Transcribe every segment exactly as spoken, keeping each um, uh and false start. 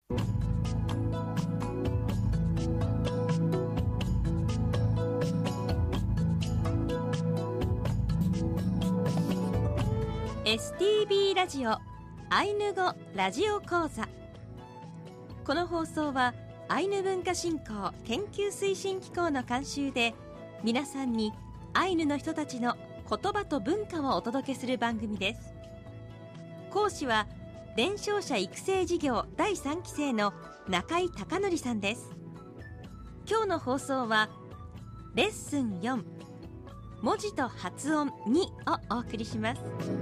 エスティービー ラジオアイヌ語ラジオ講座。この放送はアイヌ文化振興研究推進機構の監修で、皆さんにアイヌの人たちの言葉と文化をお届けする番組です。講師は伝承者育成事業だいさんき生の中井貴則さんです。今日の放送はレッスンよん、文字と発音にをお送りします。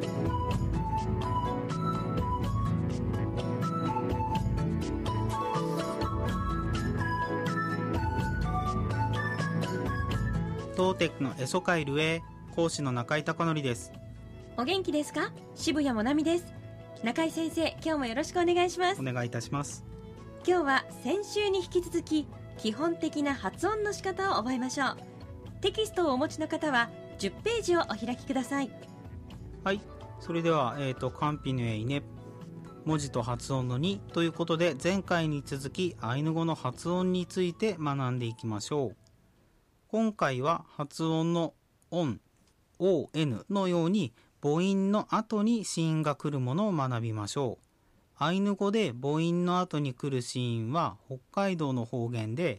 トーテックのエソカイルへ、講師の中井貴則です。 お元気ですか？渋谷もなみです。中井先生、今日もよろしくお願いします。 お願いいたします。 今日は先週に引き続き基本的な発音の仕方を覚えましょう。テキストをお持ちの方はじゅっページをお開きください。 はい、それでは、えーと、カンピヌエイネ、文字と発音のにということで、前回に続きアイヌ語の発音について学んでいきましょう。今回は発音のオン、オーエヌ のように母音の後に子音が来るものを学びましょう。アイヌ語で母音の後に来る子音は北海道の方言で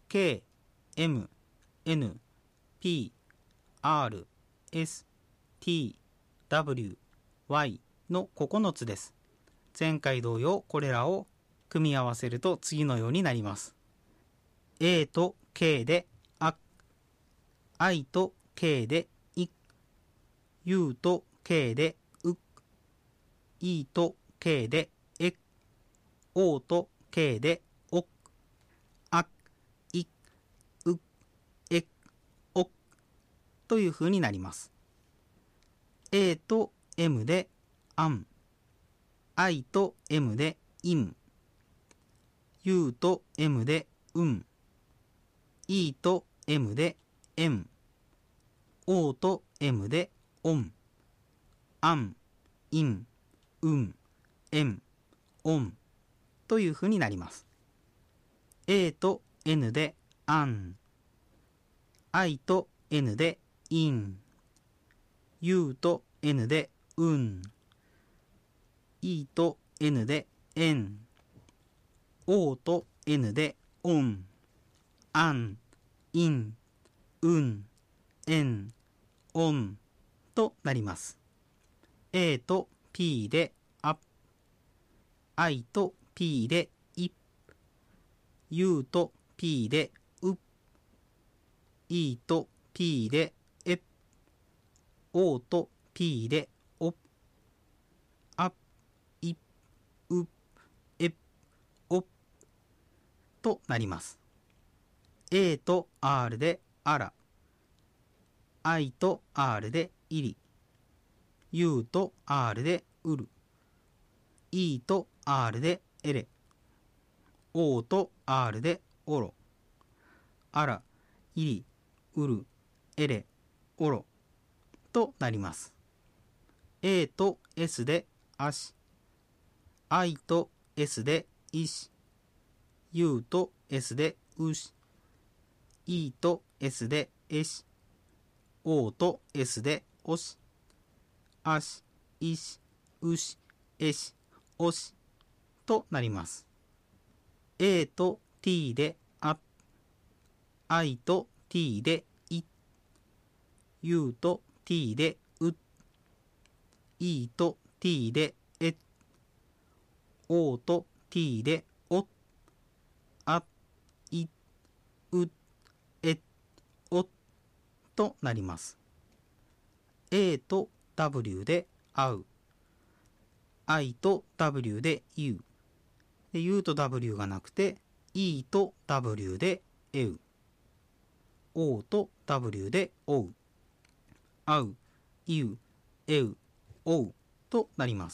K、M、N、P、R、S、T、W、Y のここのつです。前回同様これらを組み合わせると次のようになります。A と K であ、I と K でい、U と K でう、E と K でえ、O と K でお、あ、い、う、え、おという風になります。A と M であん、I と M でいん、U と M でうん、E と M でえん、O と M でおん、あん、いん、うん、えん、おんという風になります。A と N であん、I と N でいん、U と N でうん、E と N でえん、O と N でおん、あん、いん、うん、えん、おんとなります。A と P であ、I と P でい、U と P でう、E と P でえ、O と P でお、あ、い、う、え、おとなります。A と R であら、I と R でいり、U と R でうる、E と R でえれ、O と R でおろ、あら、いり、うる、えれ、おろとなります。A と S であし、I と S でいし、U と S でうし、E と S でえし、O と S でおし、あし、いし、うし、えし、おしとなります。A と T であ、I と T でい、U と T でう、E と T でえ、O と T でお、あ、い、う、え、おとなります。A と W で会う、I と W で言う、で U と W がなくて E と W でえう、O と W でおう、会う、言う、えう、おうとなります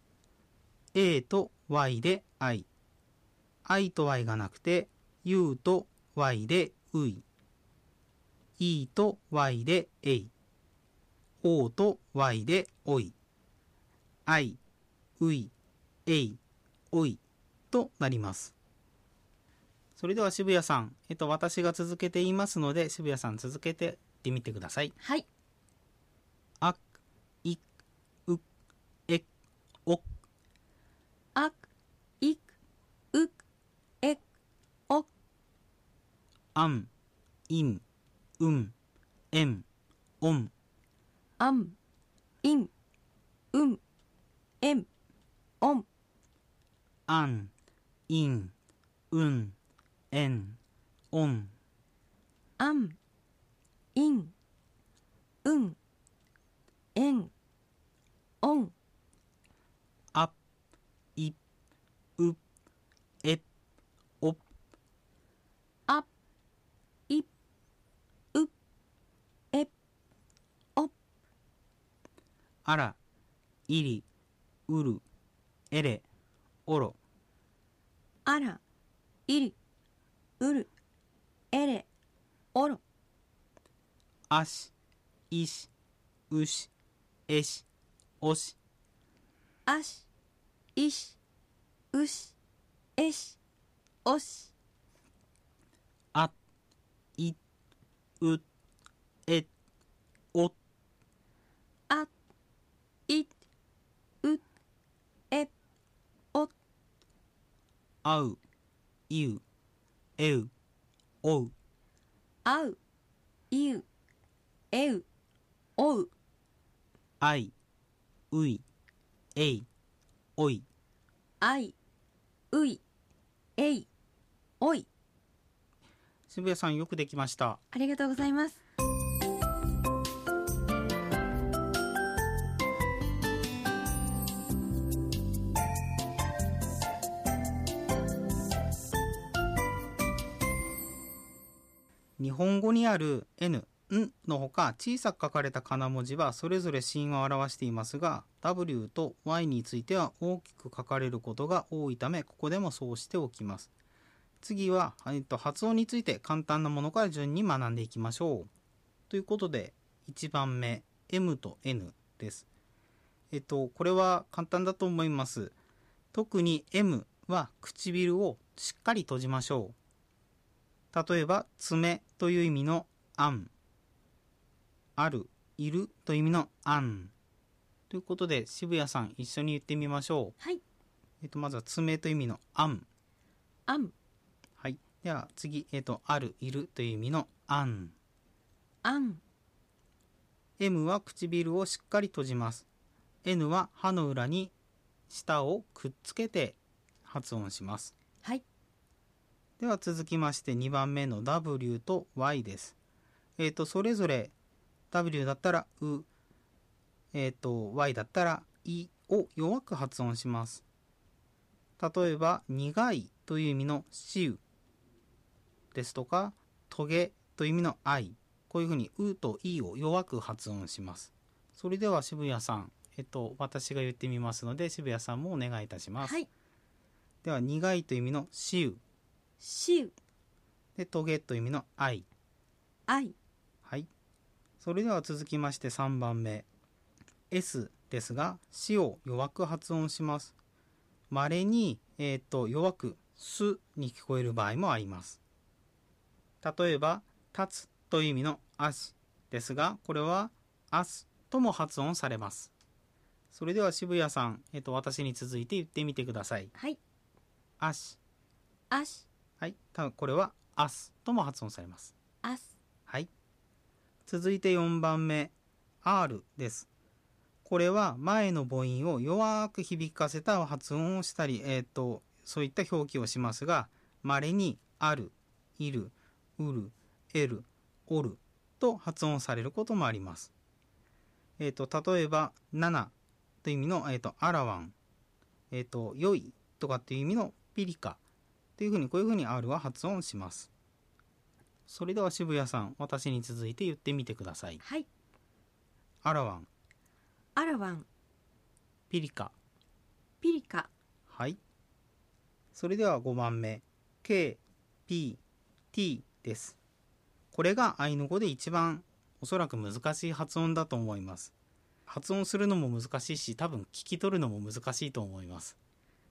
。A と Y で I、I と Y がなくて U と Y でうい、E と Y でえい、O と Y でおい、あい、うい、えい、おいとなります。それでは渋谷さん、えっと、私が続けて言いますので、渋谷さん続けて言ってみてください。 はい。 あ、い、う、え、お。 あ、い、う、え、お。 あん、いん、うん、えん、おん。 あん、いん、うん、えん、おん。 あん、いん、うん、えん、おん。 あん、いん、うん、えん、おん。 あ、い、う、え、お。 あ、い、う、え、お。 あら、いり、うる、えれ、おろ。 あら、いり、うる、えれ、おろ。 あし、いし、うし、えし、おし。 あし、いし、うし、えし、おし。 あ、い、う、え、お。 あ、い、う、え、お。 あう、いう、えう、おう。 あう、いう、えう、おう。 あい、うい、えい、おい。 あい、うい、えい、おい。 渋谷さんよくできました。 ありがとうございます。 日本語にある N、んのほか小さく書かれた仮名文字はそれぞれ子音を表していますが、 W と Y については大きく書かれることが多いため、ここでもそうしておきます。次は、えっと、発音について簡単なものから順に学んでいきましょう。ということで、いちばんめ M と N です。えっと、これは簡単だと思います。特に M は唇をしっかり閉じましょう。例えば、爪という意味のあん、ある、いるという意味のあん。ということで、渋谷さん一緒に言ってみましょう。 はい。 えっと、まずは爪という意味のあん。 あん、 はい。では次、えっと、ある、いるという意味のあん。 あん。 M は唇をしっかり閉じます。N は歯の裏に舌をくっつけて発音します。 はい。 では続きましてにばんめの W と Y です。えっと、それぞれ W だったらう、えっと、Y だったらいを弱く発音します。例えば、苦いという意味のしうですとか、トゲという意味のあい。こういうふうにうといを弱く発音します。それでは渋谷さん、えっと、私が言ってみますので、渋谷さんもお願いいたします。 はい。 では、苦いという意味のしう。 しう、 で、トゲという意味のあい。 あい。 はい。それでは続きましてさんばんめ。S ですが、しを弱く発音します。稀に、えー、と弱くすに聞こえる場合もあります。例えば、立つという意味の足ですが、これはあすとも発音されます。それでは渋谷さん、えー、と私に続いて言ってみてください。 はい。 足。 あし、 はい。たこれはあすとも発音されます。 あす。 はい。続いてよんばんめ、R です。これは前の母音を弱く響かせた発音をしたり、えー、とそういった表記をしますが、稀にある、いる、うる、える、おると発音されることもあります。えー、と例えば、ななという意味の、えー、とあらわん、えー、と良いとかっていう意味のピリカというふうに、こういうふうに R は発音します。それでは渋谷さん、私に続いて言ってみてください。 はい。 あらわん、 あらわん、 ピリカ。 ピリカ。 はい。それではごばんめ、K、P、T です。これがアイヌ語で一番おそらく難しい発音だと思います。発音するのも難しいし、多分聞き取るのも難しいと思います。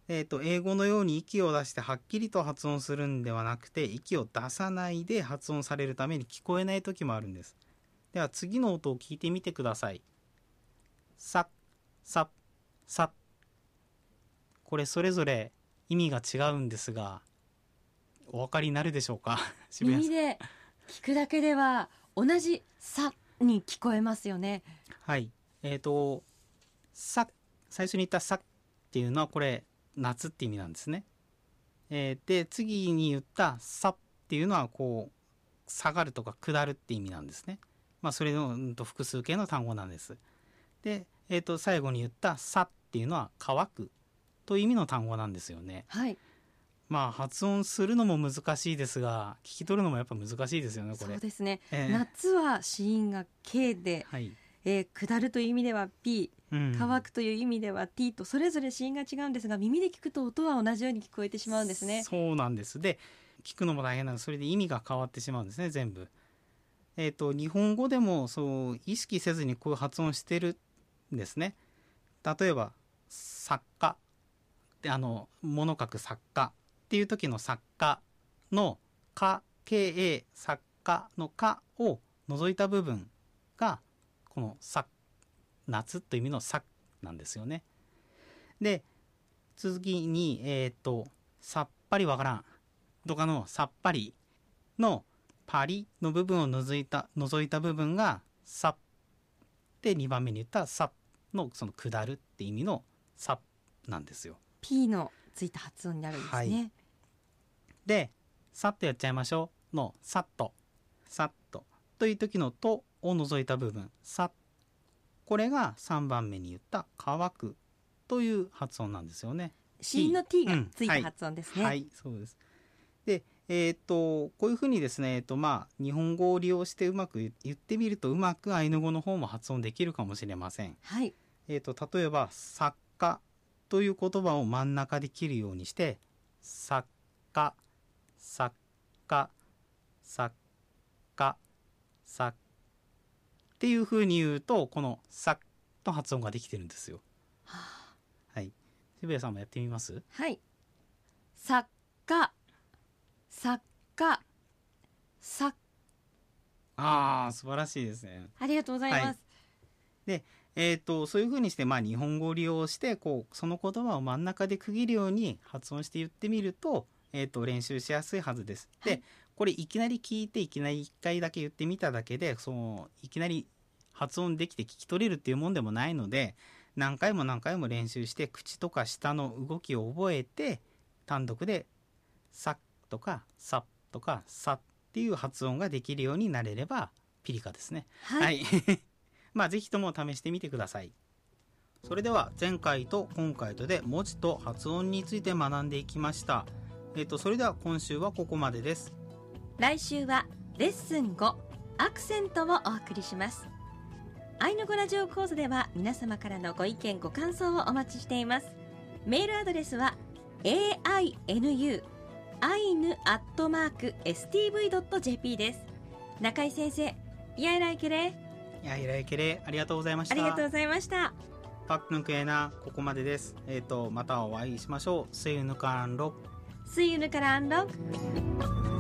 えーと、英語のように息を出してはっきりと発音するんではなくて、息を出さないで発音されるために聞こえない時もあるんです。では次の音を聞いてみてください。さ、さ、さ。これそれぞれ意味が違うんですが、お分かりになるでしょうか？渋谷さん。 耳で聞くだけでは同じさに聞こえますよね。 はい。えっと、さ、最初に言ったさっていうのはこれ夏って意味なんですね。えー、で次に言ったさっていうのはこう下がるとか下るって意味なんですね。まあそれの、うん、と複数形の単語なんです。で、えー、と最後に言ったさっていうのは乾くという意味の単語なんですよね。 はい。 まあ発音するのも難しいですが、聞き取るのもやっぱ難しいですよね、これ。 そうですね、 えー、 夏は子音が K で、 はい、 えー、下るという意味では P、 うん、 乾くという意味では T とそれぞれ子音が違うんですが、耳で聞くと音は同じように聞こえてしまうんですね。 そうなんです。で聞くのも大変なので、それで意味が変わってしまうんですね、全部。えーと、日本語でもそう意識せずにこういう発音してるんですね。例えば作家ってあの物書く作家っていう時の作家のか、け、作家のかを除いた部分がこのさ、夏という意味のさなんですよね。で次に、えーと、さっぱりわからんとかのさっぱりのパリの部分を除いた除いた部分がさで、にばんめに言ったさのその下るって意味のさなんですよ。 P のついた発音になるんですね。はい、 でさっとやっちゃいましょうのさっとさっとという時のとを除いた部分さ、これがさんばんめに言った乾くという発音なんですよね。 子音の T がついた発音ですね。 うん、はい、はい、そうです。でえー、とこういうふうにですね、えーとまあ、日本語を利用してうまく言ってみるとうまくアイヌ語の方も発音できるかもしれません。 はい。 えー、と例えば作家という言葉を真ん中で切るようにして作家作家作家作っていうふうに言うと、この作と発音ができてるんですよ。はあ、はい。渋谷さんもやってみます？ はい。作家作家作、 ああ素晴らしいですね。 ありがとうございます。はい、 でえー、とそういうふうにして、まあ、日本語を利用してこうその言葉を真ん中で区切るように発音して言ってみると、えー、と練習しやすいはずです。はい、でこれいきなり聞いていきなりいっかいだけ言ってみただけでそのいきなり発音できて聞き取れるっていうもんでもないので、何回も何回も練習して口とか舌の動きを覚えて単独でさとかさとかさっていう発音ができるようになれればピリカですね。はい、はいまあぜひとも試してみてください。それでは前回と今回とで文字と発音について学んでいきました。えっとそれでは今週はここまでです。 来週はレッスンごアクセントをお送りします。アイヌ語ラジオ講座では皆様からのご意見ご感想をお待ちしています。メールアドレスは エーアイエヌユー アイヌ アットマーク エスティーブイ ドット ジェーピー です。中井先生、イヤイライケレイヤイライケレありがとうございました。 ありがとうございました。 パックンクエナここまでです。えっとまたお会いしましょう。See you in the car and rock. See you in the car and rock.